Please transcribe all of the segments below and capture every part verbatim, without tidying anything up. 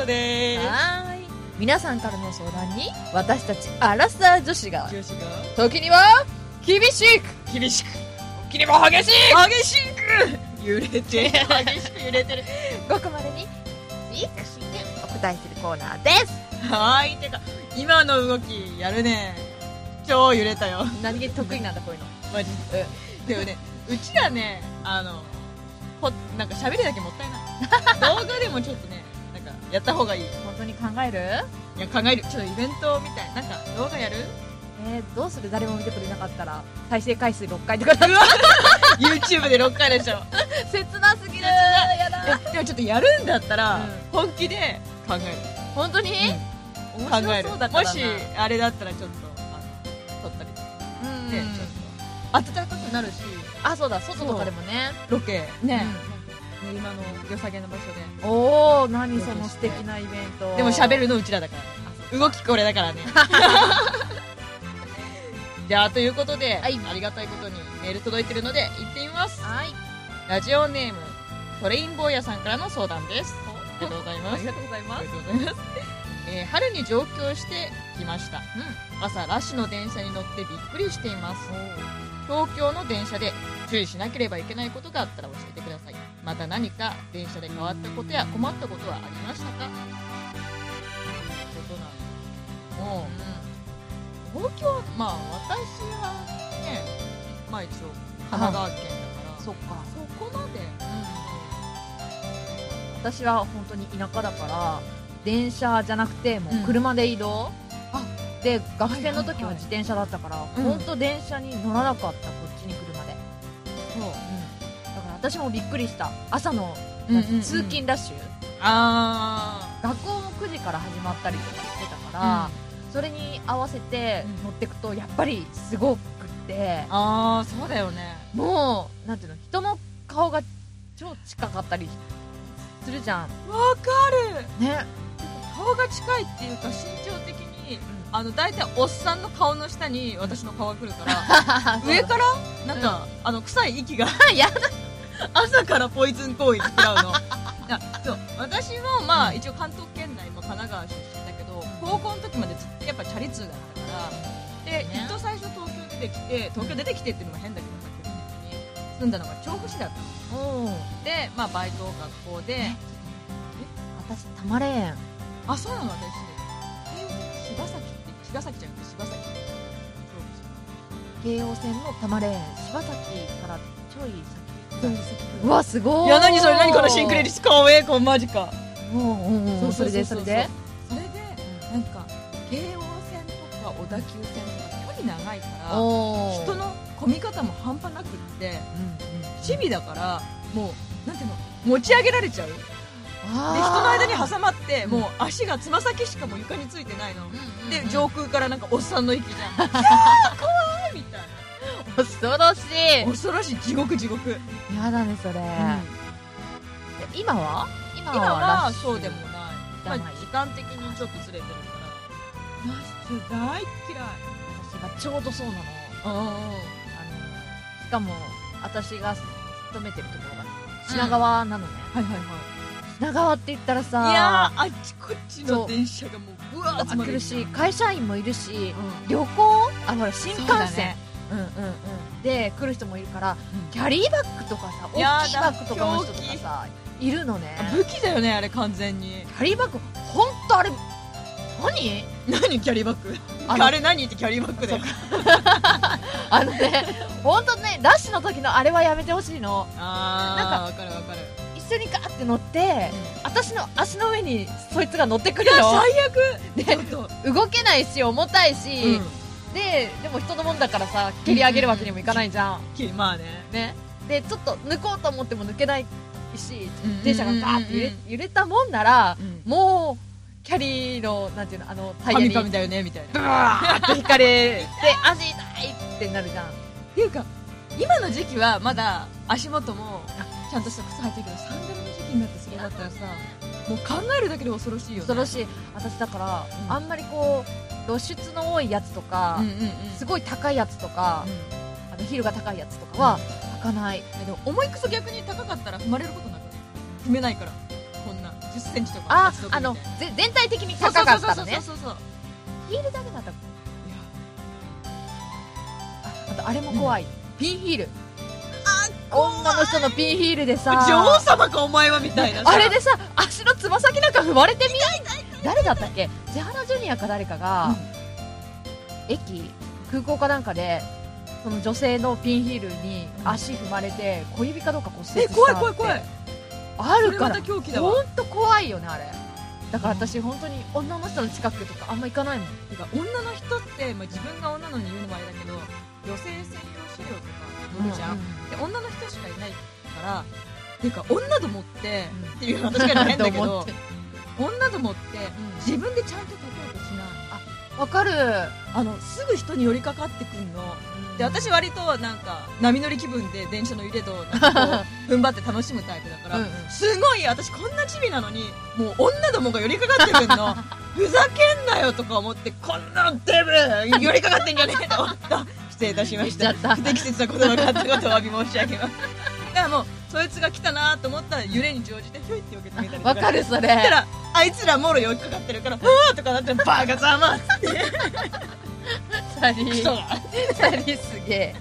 ことでーす。 はーい。皆さんからの相談に私たちアラサー女子が女子が時には厳しく厳しく時にも激しい激しく揺れて激しく揺れてるごくまでにしくしてお答えするコーナーです。 はーい。てか今の動きやるね。超揺れたよ。 何気に得意なんだこういうの。 マジで。でもね、うちらね、あのほなんか喋りだけもったいない動画でもちょっとね、なんかやった方がいい。 本当に考える？ いや考える。ちょっとイベントみたいなんか動画やる？ えー、どうする？誰も見てくれなかったら再生回数ろっかいとかだった YouTube でろっかいでしょ。 切なすぎる。やだ。 でもちょっとやるんだったら、 うん本気で考える。 本当に？ うん、 面考える。 白そうだからな。 もしあれだったらちょっとあの撮ったりとかうんで、ちょっと暖かくなるし、 あ、そうだ、外とかでもね。 ロケね、 うん練馬の良さげな場所で。 おー、何その素敵なイベント。 でも喋るのうちらだからね。動きこれだからね。じゃあということで、 はいありがたいことにメール届いてるので行ってみます。 はい。 ラジオネームトレインボーヤさんからの相談です。ありがとうございます。 ありがとうございますあり。がとうございます。えー春に上京してきました。朝ラッシュの電車に乗ってびっくりしています。東京の電車で注意しなければいけないことがあったら教えてください。また何か電車で変わったことや困ったことはありましたか？ということなんです。もう東京、まあ私はね、まあ一応神奈川県だからそっか。 そこまで、 私は本当に田舎だから電車じゃなくてもう車で移動、 あで学生の時は自転車だったから、 うん本当電車に乗らなかった。こっちに来るまで。 そう、 だから私もびっくりした。朝のうんうんうん通勤ラッシュ、 あ学校もくじから始まったりとかしてたから、それに合わせて乗ってくとやっぱりすごくってー、あーそうだよね。 もうなんていうの、人の顔が超近かったりするじゃんわかる。 ね。 顔が近いっていうか身長的に、あの大体おっさんの顔の下に私の顔が来るから上からなんか、あの臭い息がやだ。 朝からポイズン行為食らうの。いやそう私もまあ一応関東圏内も神奈川出身だけど、高校の時までずっとやっぱチャリ通だったからで、 ね一東最初東京出てきて東京出てきてっていうのも変だけどさ、基本的に住んだのが調布市だったのうん。 で、まあバイト学校で、 私たまれん。 あ、そうなの。私柴崎って茅ヶ崎じゃなくて柴崎京王線のたまれん柴崎からちょい調布市先。うわすごい。 いや何それ、何このシンクレリスかわいい子マジか。 うんうんうん。それでそれでそれでなんか京王線とか小田急線とか距離長いからおー人の混み方も半端なくってチビだからもうなんていうの持ち上げられちゃう。で人の間に挟まってもう足がつま先しかもう床についてないので上空からなんかおっさんの息じゃん。キャー怖いみたいな。 恐ろしい。 恐ろしい。地獄地獄。 やだねそれ。今は今今はラッシュそうでもない。まあじゃない時間的にちょっとずれてるからラッシュ大っ嫌い。 私がちょうどそうなの。 うんうんあのしかも私が勤めてるところが品川なのね。 はいはいはい。 品川って言ったらさ、 いやーあっちこっちの電車がもううわー集まる来るし会社員もいるし、 うん旅行あほら新幹そうだ線、 ねうんうんうんで来る人もいるから、 うんキャリーバッグとかさ大きいやバだッグとかの人とかさいるのね。 武器だよねあれ完全に。 キャリーバッグ本当あれ何何キャリーバッグあのあれ何ってキャリーバッグだよ。 あのね本当ねラッシュの時のあれはやめてほしいの。 あなんかーわかるわかる。 一緒にガーって乗って、私の足の上にそいつが乗ってくるいやの最悪でちょっと動けないし重たいし、 うんででも人のもんだからさ蹴り上げるわけにもいかないじゃん、 きまあね。 ね、でちょっと抜こうと思っても抜けないしうん電車がガーって揺れ,、 うん揺れたもんなら、 うんもうキャリーのなんていうのあのタイヤに神々だよねみたいな。 ブワーって引かれて足痛いってなるじゃん。 っていうか今の時期はまだ足元もちゃんとした靴履いてるけどサンダルの時期になってそれだったらさもう考えるだけで恐ろしいよね。 恐ろしい。私だから、 うんあんまりこう露出の多いやつとか、 うんうんうんすごい高いやつとか、あのヒールが高いやつとかは履かない。 でも重い靴逆に高かったら踏まれることなく踏めないからこんなじゅっセンチとかあ厚底みたいなあのぜ全体的に高かったのね。 そうそうそうそうそうヒールだけだった。 いやああとあれも怖い、うん、ピンヒール。 あ女の人のピンヒールでさ、 女王様かお前はみたいなさあれでさ足のつま先なんか踏まれてみ誰だったっけ、千原ジュニアか誰かが、うん、駅空港かなんかでその女性のピンヒールに足踏まれて小指かどうか骨折したって。 え怖い怖い怖い。 あるからそれまた狂気だわ。 ほんと怖いよねあれ。だから私本当に女の人の近くとかあんま行かないもん。 てか女の人って、まあ、自分が女のに言うのもあれだけど女性専用資料とか載るじゃん、うんうん、で女の人しかいないからていうか女どもって、うん、っていう私が変だけど女どもって、うん、自分でちゃんと立とうとしない。 あ、わかる。 あのすぐ人に寄りかかってくんの、うん、で私割となんか波乗り気分で電車の揺れとなんかこう踏ん張って楽しむタイプだからうん、うん、すごい私こんなチビなのにもう女どもが寄りかかってくんのふざけんなよとか思ってこんなデブ寄りかかってんじゃねえと思った失礼いたしました。不適切な言葉があったことをお詫び申し上げます。だからもうそいつが来たなと思ったら揺れに乗じてひょいって避けてみたりとか。 わかるそれ。 だからあいつらもろ寄りかかってるからうわーとかなってバカざまってサリクソがサリすげえ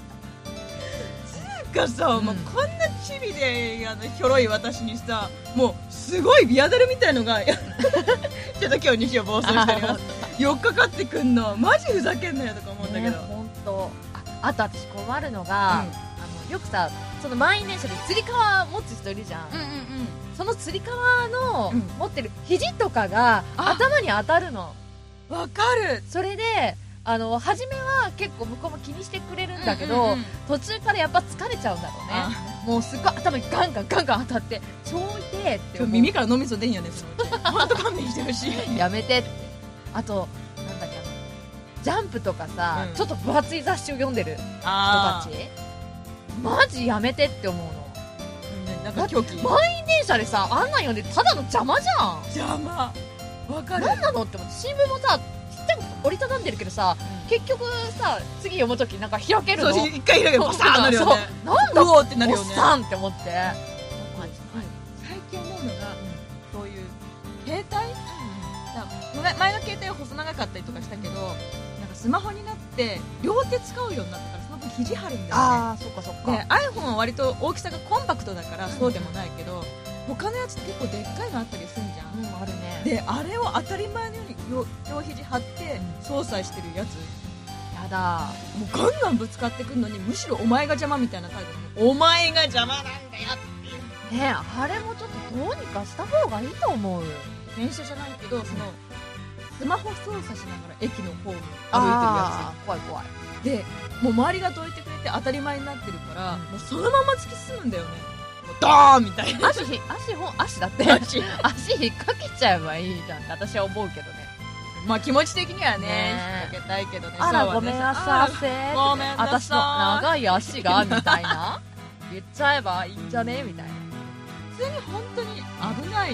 つうかさ、うん、もうこんなチビであのひょろい私にさもうすごいビアダルみたいのがちょっと今日西を暴走しております寄っかかってくんのマジふざけんなよとか思うんだけど、 ね、ほんと あ, あと私困るのが、うん、あのよくさその満員電車でつり革持つ人いるじゃん、うんうんうん、そのつり革の持ってる肘とかが頭に当たるの。 わかる。 それであの初めは結構向こうも気にしてくれるんだけど、うんうんうん、途中からやっぱ疲れちゃうんだろうね。もうすっごい頭にガンガンガンガン当たって超痛いって思う。 耳から脳みそ出んやねそのうちほんと勘弁してほしいやめてって。あとなんだっけあのジャンプとかさ、うん、ちょっと分厚い雑誌を読んでる人たちマジやめてって思うの、 うん、なんか狂気。 満員電車でさあんなん読んでただの邪魔じゃん。 邪魔。わかる。 何なのって思って。新聞もさちっちゃく折りたたんでるけどさ、うん、結局さ次読むときなんか開けるの。 そう一回開けるバサーンなるよね。 なんだうおーってなるよね。 おっさんって思って。 最近思うのが、うん、そういう携帯、うん、前の携帯は細長かったりとかしたけど、なんかスマホになって両手使うようになってからスマホに肘張るんだよね。 あーそっかそっか。 で iPhone は割と大きさがコンパクトだからそうでもないけど、うん、他のやつって結構でっかいのあったりするじゃん、 うん、あるね。 であれを当たり前のように 両, 両肘張って操作してるやつ、 やだ。 もうガンガンぶつかってくるのにむしろお前が邪魔みたいな態度でお前が邪魔なんだよっていうね。あれもちょっとどうにかした方がいいと思う。 電車じゃないけどそのスマホ操作しながら駅のホーム歩いてるやつ。怖い怖い。 でもう周りがどいてくれて当たり前になってるから、うん、もうそのまま突き進むんだよね。ドーンみたいな。 足足足だって足足引っ掛けちゃえばいいじゃんって私は思うけどね。 まあ気持ち的にはね引っ掛けたいけどね。 あらごめんなさい。 ごめんなさい。 私の長い足がみたいな言っちゃえばいいんじゃねみたいな。 普通に本当に危ない。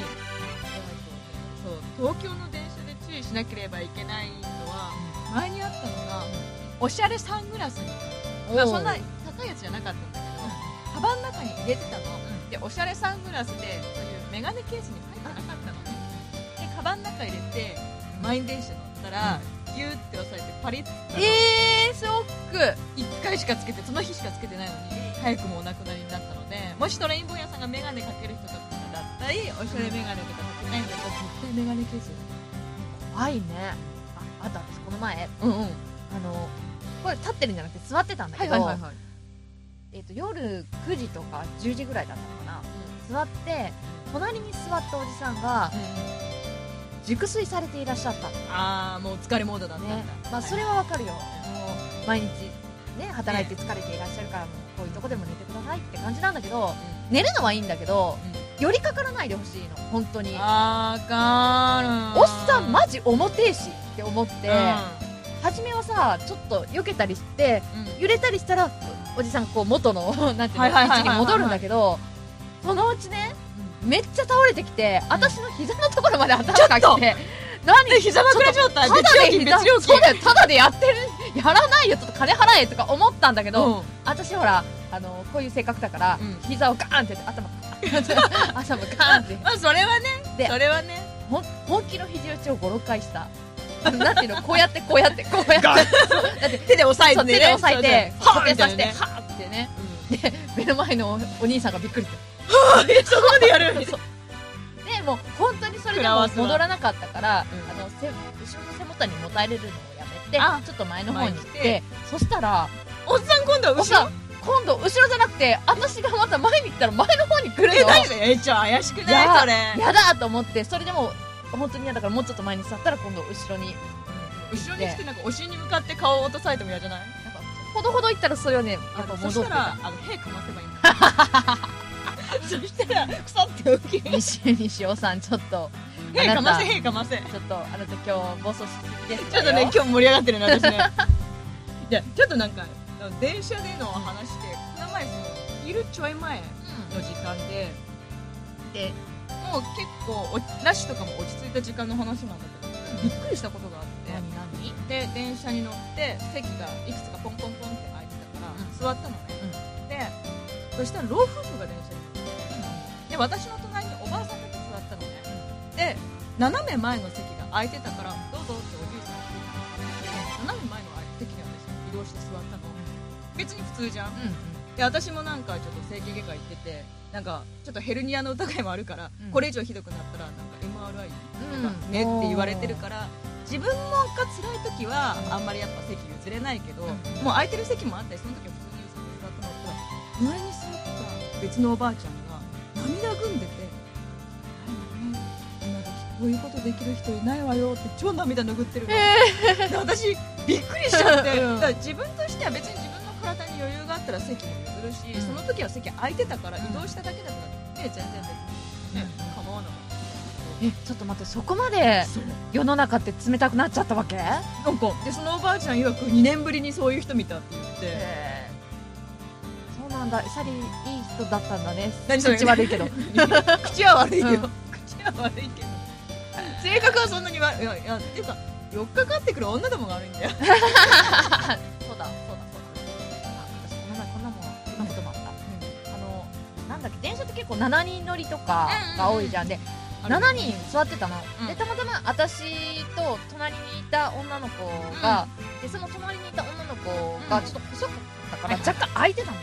そう東京の電車で注意しなければいけないのは前にあったのがおしゃれサングラスに、まあ、そんな高いやつじゃなかったんだけどカバンの中に入れてたの、うん、でおしゃれサングラスでそういうメガネケースに入ってなかったのね。でカバンの中入れて満員電車乗ったら、うん、ギューって押さえてパリッとえーショック。 いっかいしかつけてその日しかつけてないのに早くもお亡くなりになったので、もしトレインボー屋さんがメガネかける人とかだったりおしゃれメガネとかかけないんだったら絶対メガネケース怖いね。あ、あと私この前、 うんうん、 あのこれ立ってるんじゃなくて座ってたんだけど、はいはいはいはい、えーと、夜くじとかじゅうじぐらいだったのかな、うん、座って隣に座ったおじさんが、うん、熟睡されていらっしゃった。 あーもう疲れモードだったんだ、 ね。まあ、それはわかるよ、はい、もう毎日ね働いて疲れていらっしゃるから、もうこういうとこでも寝てくださいって感じなんだけど、うん、寝るのはいいんだけど、うん、寄りかからないでほしいの本当に。 あーかーるおっさんマジ重てえしって思って、うん、初めはさちょっと避けたりして、うん、揺れたりしたらおじさんこう元のなんていうの位置に戻るんだけど、そのうちね、うん、めっちゃ倒れてきて、うん、私の膝のところまで頭が来て、 何膝枕状態、別料金別料金、 そうだよ、ただでやってるやらないよちょっと金払えとか思ったんだけど、うん、私ほらあのこういう性格だから、うん、膝をガーンって頭頭ガーンってまあそれはねでそれはねほん本気の肘打ちをご、ろっかいしたなんていうのこうやってこうやってこうやってだって手で押さえて、ね、 手で押さえては固定させてね、 はーってね、うん、で目の前のお兄さんがびっくりしてはぁそこまでやるそうでもう本当にそれでも戻らなかったから、うん、あのせ後ろの背もたれにもたれるのをやめてちょっと前の方に行ってそしたらおっさん今度は後ろ今度後ろじゃなくて私がまた前に行ったら前の方に来るの。 え何それえちょ怪しくないそれやだと思って、それでも本当に嫌だからもうちょっと前に座ったら今度後ろに、 うん、後ろに来てなんかお尻に向かって顔を落とされても嫌じゃない？なんかほどほど行ったらそれをねやっぱ戻ってた。そしたらあの屁かませばいいんだそしたら腐って起きる西西尾さんちょっと屁かませ屁かませちょっとあなた今日暴走しすぎですちょっとね今日盛り上がってるね私ねいやちょっとなんか電車での話でこの前その昼ちょい前の時間で、うん、でもう結構ラッシュとかも落ち着いた時間の話なんだけど、うん、びっくりしたことがあって何何で電車に乗って席がいくつかポンポンポンって空いてたから、うん、座ったのね、うん、でそしたら老夫婦が電車に乗って、うん、で私の隣におばあさんだけ座ったのね、うん、で斜め前の席が空いてたからどうぞっておじいさんが言って斜め前の席に私移動して座ったの、うん、別に普通じゃん、うんうん、で私もなんかちょっと整形外科行っててなんかちょっとヘルニアの疑いもあるから、うん、これ以上ひどくなったらなんか エムアールアイ とかねって言われてるから自分のが辛い時はあんまりやっぱ席譲れないけど、うん、もう空いてる席もあったりその時は普通に譲って座ったのったら前に座ってた別のおばあちゃんが涙ぐんでて今時こういうことできる人いないわよって超涙拭ってるの、えー、で私びっくりしちゃって、うん、だから自分としては別に自分の体に余裕があったら席も譲るし、うん、その時は席空いてたから移動しただけだからね、全然別にね、うん、構わなかった。 えちょっと待ってそこまで世の中って冷たくなっちゃったわけ？ なんかでそのおばあちゃん曰くにねんぶりにそういう人見たって言って、 そうなんだサリーいい人だったんだね。 何それ口悪いけど口は悪いよ、うん、口は悪いけど性格はそんなに悪い。いやいやっていうかよっかかってくる女どもが悪いんだよそうだそうだそうだ私この前こんなもんこんなこともあった、うん、あのなんだっけ電車って結構しちにん乗りとかが多いじゃん、でしちにん座ってたの、うん、でたまたま私と隣にいた女の子が、うん、でその隣にいた女の子がちょっと細かったから若干空いてたのね、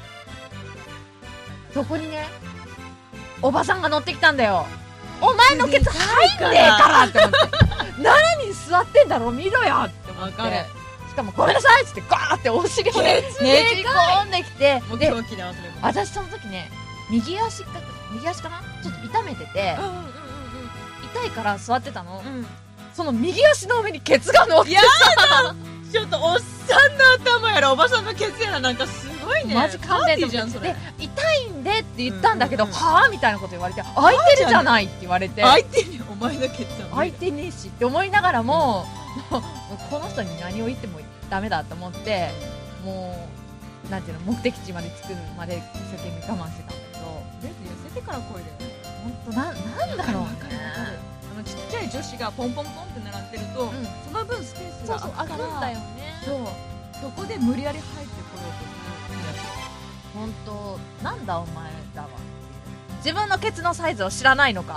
そこにねおばさんが乗ってきたんだよ。お前のケツ入んねえからって思ってしちにん座ってんだろ見ろよって思って、しかもごめんなさいっつってガーってお尻をねねじ込んできて、で私その時ね右足か右足かなちょっと痛めてて、うんうんうんうん、痛いから座ってたの、うん、その右足の上にケツが乗ってたちょっとおっさんの頭やらおばさんのケツやらなんかすごいねマジ関連じゃんそれで痛いんでって言ったんだけど、うんうんうん、はぁみたいなこと言われて空いてるじゃないって言われて空いてるよお前のケツは空いてねえしって思いながらも、うん、もうこの人に何を言ってもダメだと思ってもうなんていうの目的地まで着くまで一生懸命我慢してたんだけど痩せてから声だよね本当な、なんだろうねあのちっちゃい女子がポンポンポンって並んでると、うん、その分スペースが空くからそうそう空くんだよねそうそこで無理やり入ってこようとする本当なんだお前だわ自分のケツのサイズを知らないのか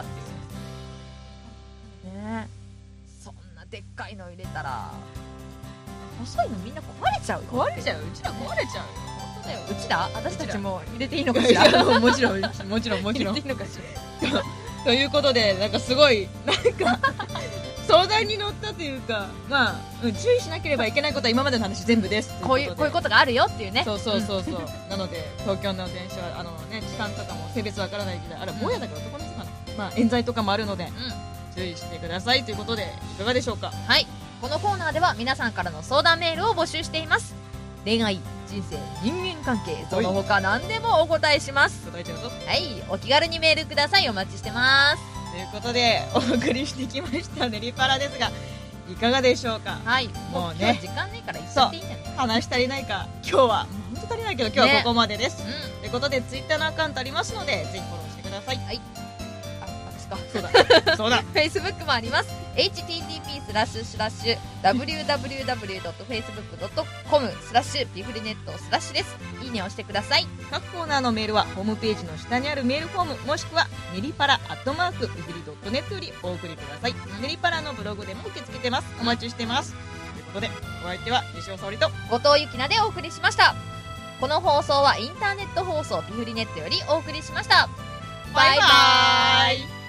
っていうねそんなでっかいの入れたら細いのみんな壊れちゃうよ壊れちゃううちら壊れちゃうよ本当だようちら私たちも入れていいのかしらもちろんもちろんもちろん入れていいのかしらということでなんかすごいなんか相談に乗ったというかまあ、うん、注意しなければいけないことは今までの話全部ですこういうこういうことがあるよっていうねそうそうそうそうなので東京の電車はあのね時間とかも性別わからないけどあれもやだから男の人かなまあ冤罪とかもあるので、うん、注意してくださいということでいかがでしょうか。 はいこのコーナーでは皆さんからの相談メールを募集しています。恋愛人生人間関係その他何でもお答えします。 答えちゃうぞ。 はいお気軽にメールくださいお待ちしてますということでお送りしてきましたネリパラですがいかがでしょうか。 はいもうね時間ないから言っちゃっていいんじゃない話足りないか今日は本当足りないけど今日はここまでです、ねうん、ということでツイッターのアカウントありますのでぜひフォローしてください。 はいあ私か。 そうだそうだ。 Facebook もあります。エイチティーティーピー スラッシュスラッシュ ダブリューダブリューダブリュードットフェイスブックドットコム スラッシュビフリネットスラッシュです。いいねを押してください。 各コーナーのメールはホームページの下にあるメールフォーム、もしくはネリパラアットマークビフリドットネットよりお送りください。ネリパラのブログでも受け付けてます。お待ちしてます。ということで、お相手は西尾沙織と後藤ゆきなでお送りしました。この放送はインターネット放送ビフリネットよりお送りしました。バイバイ。